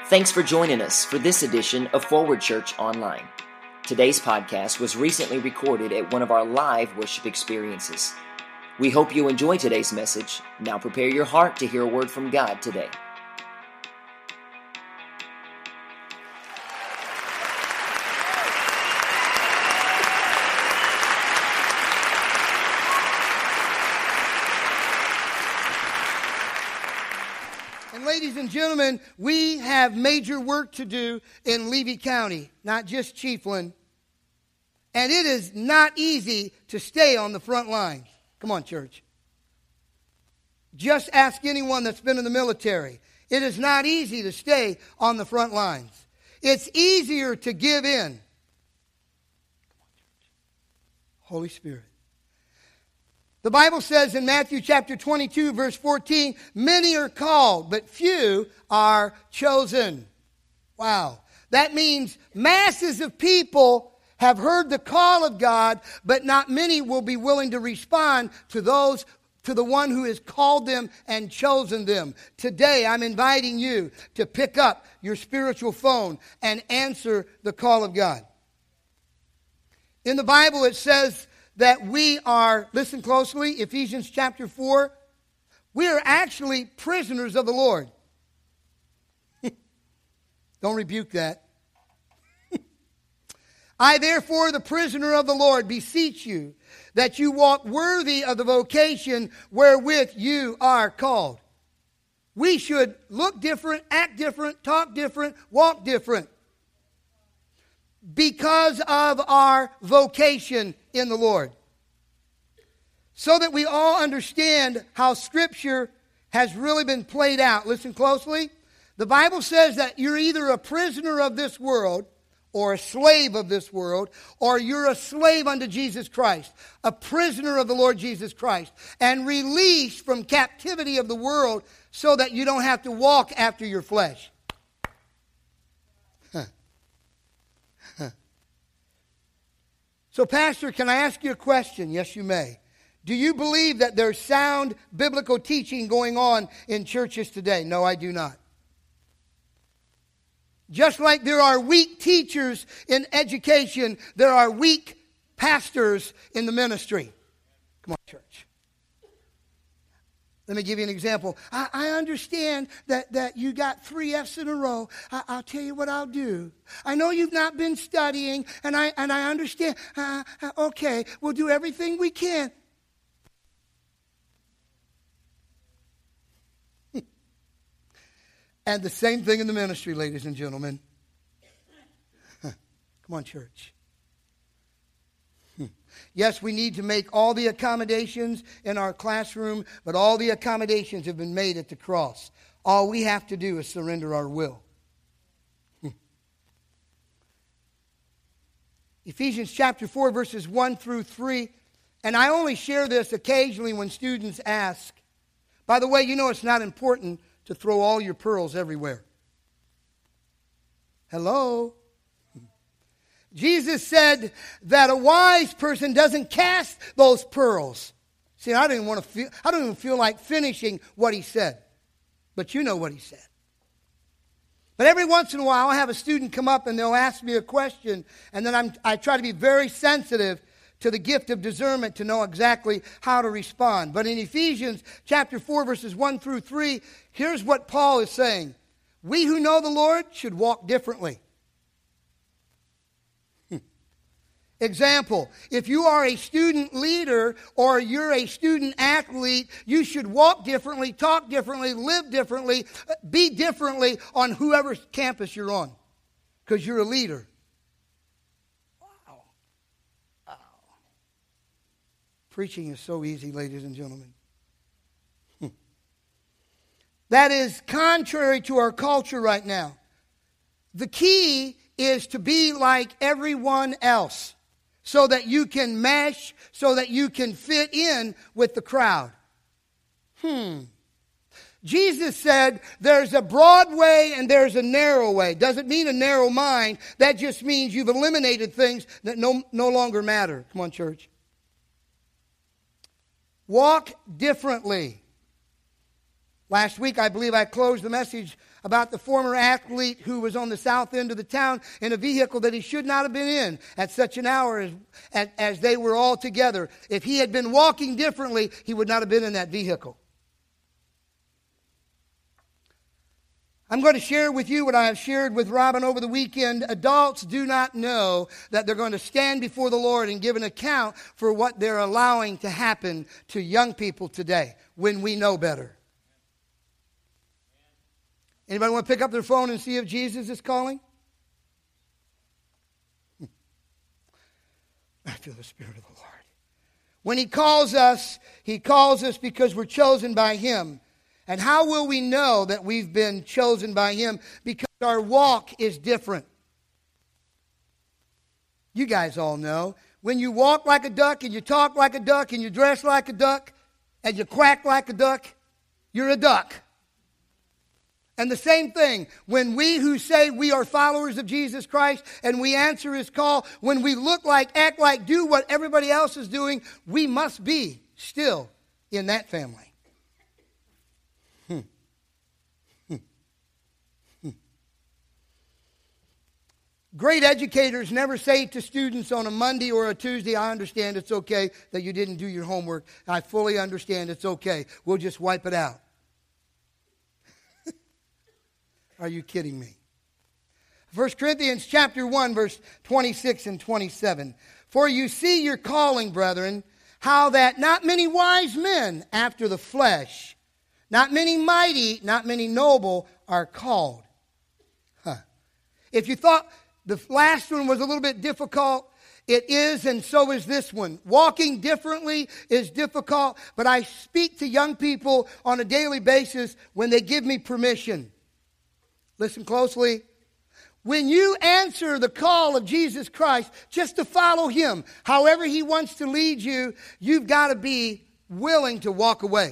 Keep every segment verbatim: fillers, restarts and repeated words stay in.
Thanks for joining us for this edition of Forward Church Online. Today's podcast was recently recorded at one of our live worship experiences. We hope you enjoy today's message. Now prepare your heart to hear a word from God today. Ladies and gentlemen, we have major work to do in Levy County, not just Chiefland. And it is not easy to stay on the front lines. Come on, church. Just ask anyone that's been in the military. It is not easy to stay on the front lines. It's easier to give in. Come on, church. Holy Spirit. The Bible says in Matthew chapter twenty-two, verse fourteen, many are called, but few are chosen. Wow. That means masses of people have heard the call of God, but not many will be willing to respond to those, to the one who has called them and chosen them. Today, I'm inviting you to pick up your spiritual phone and answer the call of God. In the Bible, it says that we are, listen closely, Ephesians chapter four, we are actually prisoners of the Lord. Don't rebuke that. I therefore, the prisoner of the Lord, beseech you that you walk worthy of the vocation wherewith you are called. We should look different, act different, talk different, walk different, because of our vocation in the Lord. So that we all understand how Scripture has really been played out. Listen closely. The Bible says that you're either a prisoner of this world or a slave of this world, or you're a slave unto Jesus Christ, a prisoner of the Lord Jesus Christ, and released from captivity of the world so that you don't have to walk after your flesh. So, Pastor, can I ask you a question? Yes, you may. Do you believe that there's sound biblical teaching going on in churches today? No, I do not. Just like there are weak teachers in education, there are weak pastors in the ministry. Come on, church. Let me give you an example. I, I understand that, that you got three F's in a row. I, I'll tell you what I'll do. I know you've not been studying, and I and I understand. Uh, uh, okay, we'll do everything we can. And the same thing in the ministry, ladies and gentlemen. Come on, church. Yes, we need to make all the accommodations in our classroom, but all the accommodations have been made at the cross. All we have to do is surrender our will. Ephesians chapter four, verses one through three. And I only share this occasionally when students ask. By the way, you know it's not important to throw all your pearls everywhere. Hello? Jesus said that a wise person doesn't cast those pearls. See, I don't even want to feel, I don't even feel like finishing what he said. But you know what he said. But every once in a while, I'll have a student come up and they'll ask me a question, and then I'm, I try to be very sensitive to the gift of discernment to know exactly how to respond. But in Ephesians chapter four, verses one through three, here's what Paul is saying. We who know the Lord should walk differently. Example, if you are a student leader or you're a student athlete, you should walk differently, talk differently, live differently, be differently on whoever campus you're on, because you're a leader. Wow. Wow. Preaching is so easy, ladies and gentlemen. That is contrary to our culture right now. The key is to be like everyone else, so that you can mesh, so that you can fit in with the crowd. Hmm. Jesus said there's a broad way and there's a narrow way. Doesn't mean a narrow mind. That just means you've eliminated things that no, no longer matter. Come on, church. Walk differently. Last week, I believe I closed the message about the former athlete who was on the south end of the town in a vehicle that he should not have been in at such an hour as, as, as they were all together. If he had been walking differently, he would not have been in that vehicle. I'm going to share with you what I have shared with Robin over the weekend. Adults do not know that they're going to stand before the Lord and give an account for what they're allowing to happen to young people today when we know better. Anybody want to pick up their phone and see if Jesus is calling? I feel the Spirit of the Lord. When He calls us, He calls us because we're chosen by Him. And how will we know that we've been chosen by Him? Because our walk is different. You guys all know. When you walk like a duck and you talk like a duck and you dress like a duck and you quack like a duck, you're a duck. And the same thing, when we who say we are followers of Jesus Christ and we answer His call, when we look like, act like, do what everybody else is doing, we must be still in that family. Hmm. Hmm. Hmm. Great educators never say to students on a Monday or a Tuesday, I understand it's okay that you didn't do your homework. I fully understand it's okay. We'll just wipe it out. Are you kidding me? First Corinthians chapter one, verse twenty-six and twenty-seven. For you see your calling, brethren, how that not many wise men after the flesh, not many mighty, not many noble are called. Huh. If you thought the last one was a little bit difficult, it is, and so is this one. Walking differently is difficult, but I speak to young people on a daily basis when they give me permission. Listen closely. When you answer the call of Jesus Christ just to follow Him, however He wants to lead you, you've got to be willing to walk away.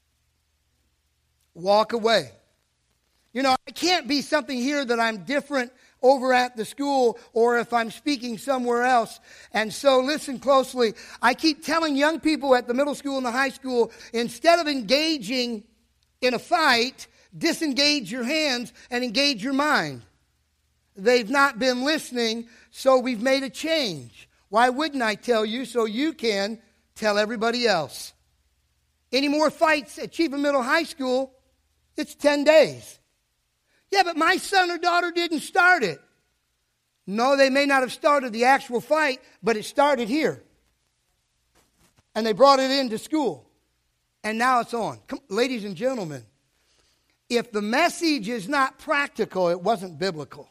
Walk away. You know, I can't be something here that I'm different over at the school or if I'm speaking somewhere else. And so listen closely. I keep telling young people at the middle school and the high school, instead of engaging in a fight, disengage your hands and engage your mind. They've not been listening, so we've made a change. Why wouldn't I tell you so you can tell everybody else? Any more fights at Chiefland Middle High School, it's ten days. Yeah, but my son or daughter didn't start it. No, they may not have started the actual fight, but it started here. And they brought it into school. And now it's on. Come, ladies and gentlemen, if the message is not practical, it wasn't biblical.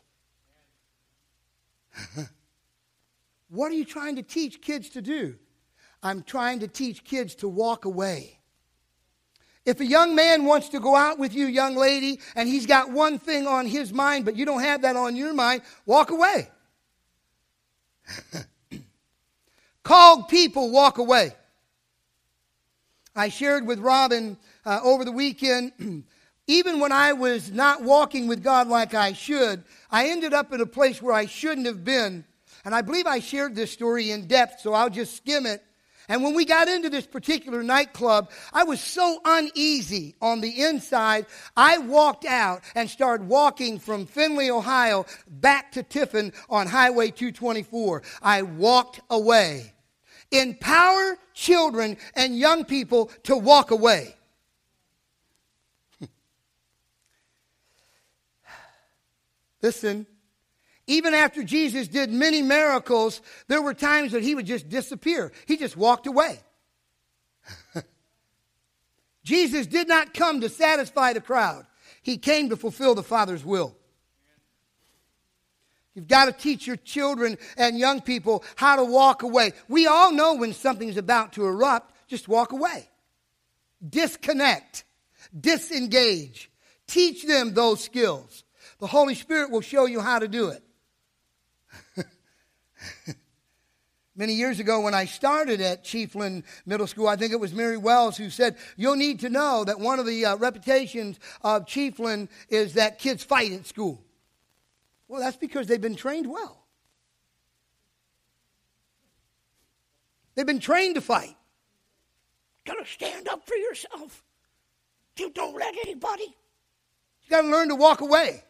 What are you trying to teach kids to do? I'm trying to teach kids to walk away. If a young man wants to go out with you, young lady, and he's got one thing on his mind, but you don't have that on your mind, walk away. Called people walk away. I shared with Robin uh, over the weekend, even when I was not walking with God like I should, I ended up in a place where I shouldn't have been. And I believe I shared this story in depth, so I'll just skim it. And when we got into this particular nightclub, I was so uneasy on the inside, I walked out and started walking from Findlay, Ohio, back to Tiffin on Highway two twenty-four. I walked away. Empower children and young people to walk away. Listen, even after Jesus did many miracles, there were times that He would just disappear. He just walked away. Jesus did not come to satisfy the crowd. He came to fulfill the Father's will. You've got to teach your children and young people how to walk away. We all know when something's about to erupt, just walk away. Disconnect. Disengage. Teach them those skills. The Holy Spirit will show you how to do it. Many years ago when I started at Chiefland Middle School, I think it was Mary Wells who said, you'll need to know that one of the uh, reputations of Chiefland is that kids fight at school. Well, that's because they've been trained well. They've been trained to fight. Got to stand up for yourself. You don't let anybody. You got to learn to walk away.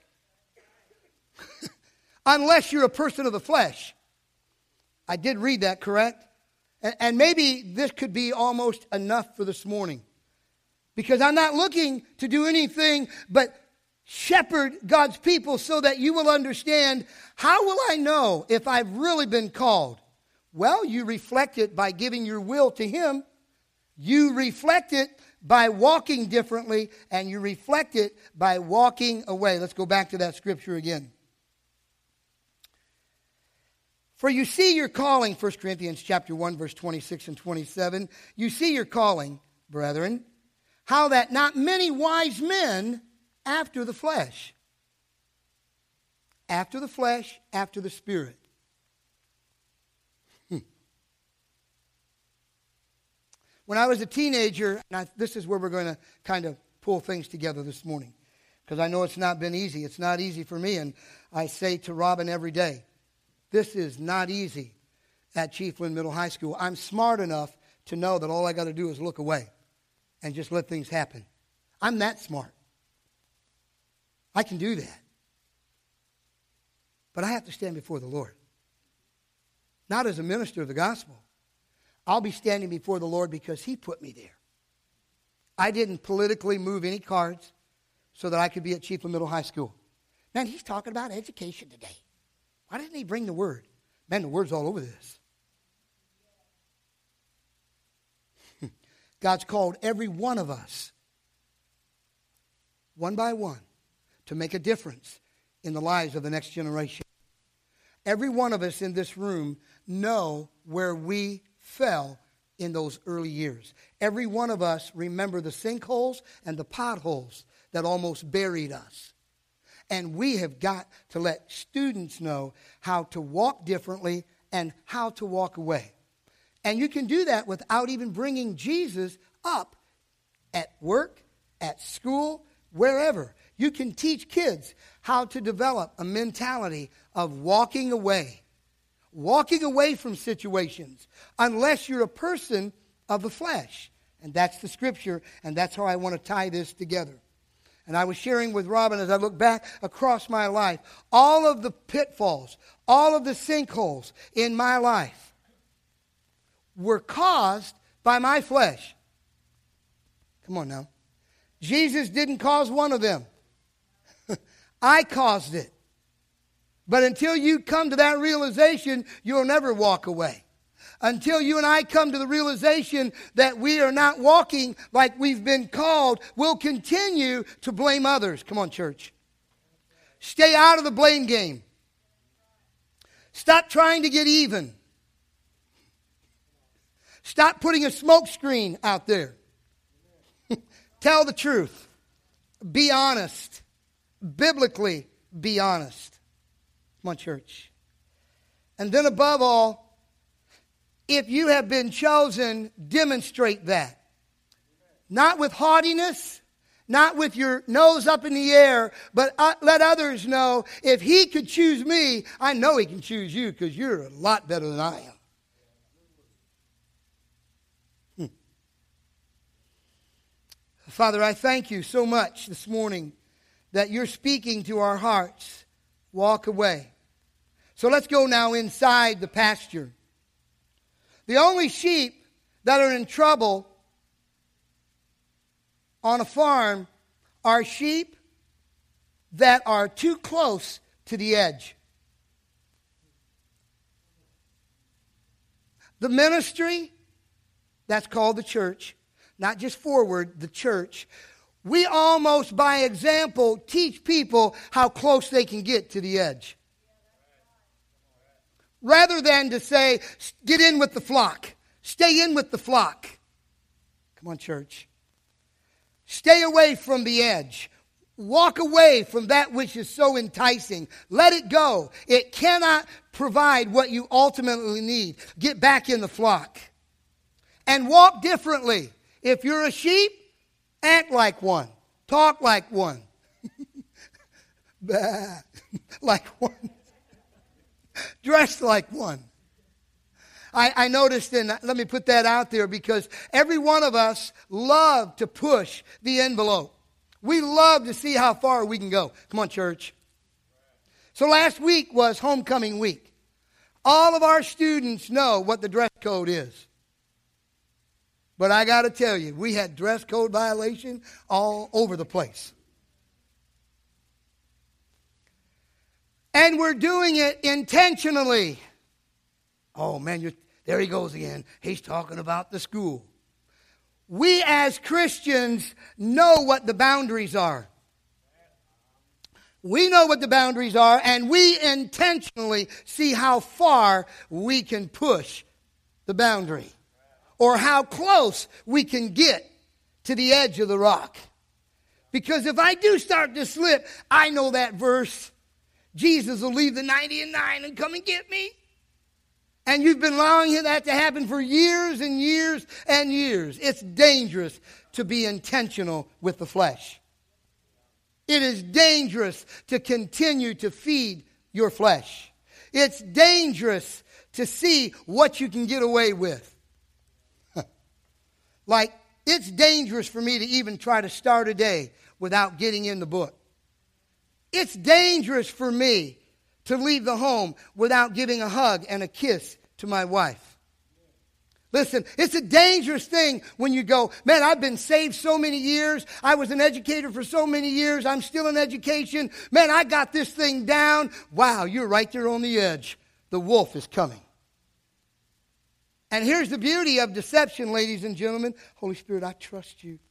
Unless you're a person of the flesh. I did read that, correct? And, and maybe this could be almost enough for this morning. Because I'm not looking to do anything but shepherd God's people so that you will understand, how will I know if I've really been called? Well, you reflect it by giving your will to Him. You reflect it by walking differently, and you reflect it by walking away. Let's go back to that scripture again. For you see your calling, First Corinthians chapter one, verse twenty-six and twenty-seven. You see your calling, brethren, how that not many wise men after the flesh. After the flesh, after the Spirit. Hmm. When I was a teenager, and I, this is where we're going to kind of pull things together this morning, because I know it's not been easy. It's not easy for me, and I say to Robin every day, this is not easy at Chiefland Middle High School. I'm smart enough to know that all I got to do is look away and just let things happen. I'm that smart. I can do that. But I have to stand before the Lord. Not as a minister of the gospel. I'll be standing before the Lord because He put me there. I didn't politically move any cards so that I could be at Chiefland Middle High School. Man, he's talking about education today. Why didn't he bring the Word? Man, the Word's all over this. God's called every one of us, one by one, to make a difference in the lives of the next generation. Every one of us in this room know where we fell in those early years. Every one of us remember the sinkholes and the potholes that almost buried us. And we have got to let students know how to walk differently and how to walk away. And you can do that without even bringing Jesus up at work, at school, wherever. You can teach kids how to develop a mentality of walking away. Walking away from situations unless you're a person of the flesh. And that's the scripture, and that's how I want to tie this together. And I was sharing with Robin as I look back across my life, all of the pitfalls, all of the sinkholes in my life were caused by my flesh. Come on now. Jesus didn't cause one of them. I caused it. But until you come to that realization, you'll never walk away. Until you and I come to the realization that we are not walking like we've been called, we'll continue to blame others. Come on, church. Stay out of the blame game. Stop trying to get even. Stop putting a smoke screen out there. Tell the truth. Be honest. Biblically, be honest. Come on, church. And then above all, if you have been chosen, demonstrate that. Not with haughtiness, not with your nose up in the air, but uh, let others know, if He could choose me, I know He can choose you because you're a lot better than I am. Hmm. Father, I thank You so much this morning that You're speaking to our hearts. Walk away. So let's go now inside the pasture. The only sheep that are in trouble on a farm are sheep that are too close to the edge. The ministry, that's called the church, not just forward, the church. We almost by example teach people how close they can get to the edge. Rather than to say, get in with the flock. Stay in with the flock. Come on, church. Stay away from the edge. Walk away from that which is so enticing. Let it go. It cannot provide what you ultimately need. Get back in the flock. And walk differently. If you're a sheep, act like one. Talk like one. Like one. Dressed like one. I, I noticed, and let me put that out there, because every one of us love to push the envelope. We love to see how far we can go. Come on, church. So last week was homecoming week. All of our students know what the dress code is. But I got to tell you, we had dress code violation all over the place. And we're doing it intentionally. Oh, man, you're, there he goes again. He's talking about the school. We as Christians know what the boundaries are. We know what the boundaries are, and we intentionally see how far we can push the boundary, or how close we can get to the edge of the rock. Because if I do start to slip, I know that verse, Jesus will leave the ninety and nine and come and get me. And you've been allowing that to happen for years and years and years. It's dangerous to be intentional with the flesh. It is dangerous to continue to feed your flesh. It's dangerous to see what you can get away with. Like, it's dangerous for me to even try to start a day without getting in the book. It's dangerous for me to leave the home without giving a hug and a kiss to my wife. Listen, it's a dangerous thing when you go, man, I've been saved so many years. I was an educator for so many years. I'm still in education. Man, I got this thing down. Wow, you're right there on the edge. The wolf is coming. And here's the beauty of deception, ladies and gentlemen. Holy Spirit, I trust you.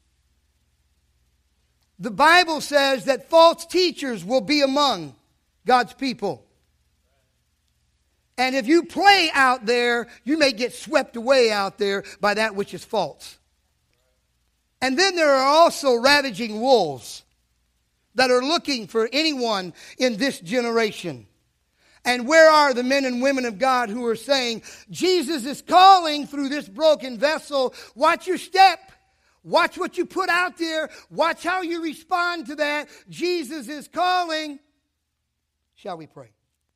The Bible says that false teachers will be among God's people. And if you play out there, you may get swept away out there by that which is false. And then there are also ravaging wolves that are looking for anyone in this generation. And where are the men and women of God who are saying, Jesus is calling through this broken vessel. Watch your step. Watch what you put out there. Watch how you respond to that. Jesus is calling. Shall we pray?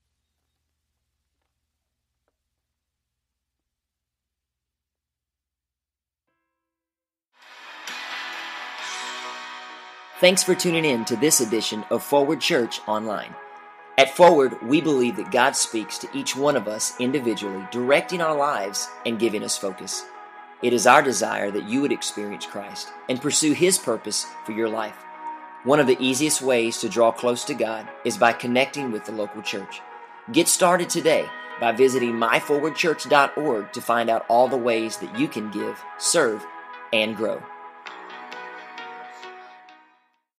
Thanks for tuning in to this edition of Forward Church Online. At Forward, we believe that God speaks to each one of us individually, directing our lives and giving us focus. It is our desire that you would experience Christ and pursue His purpose for your life. One of the easiest ways to draw close to God is by connecting with the local church. Get started today by visiting my forward church dot org to find out all the ways that you can give, serve, and grow.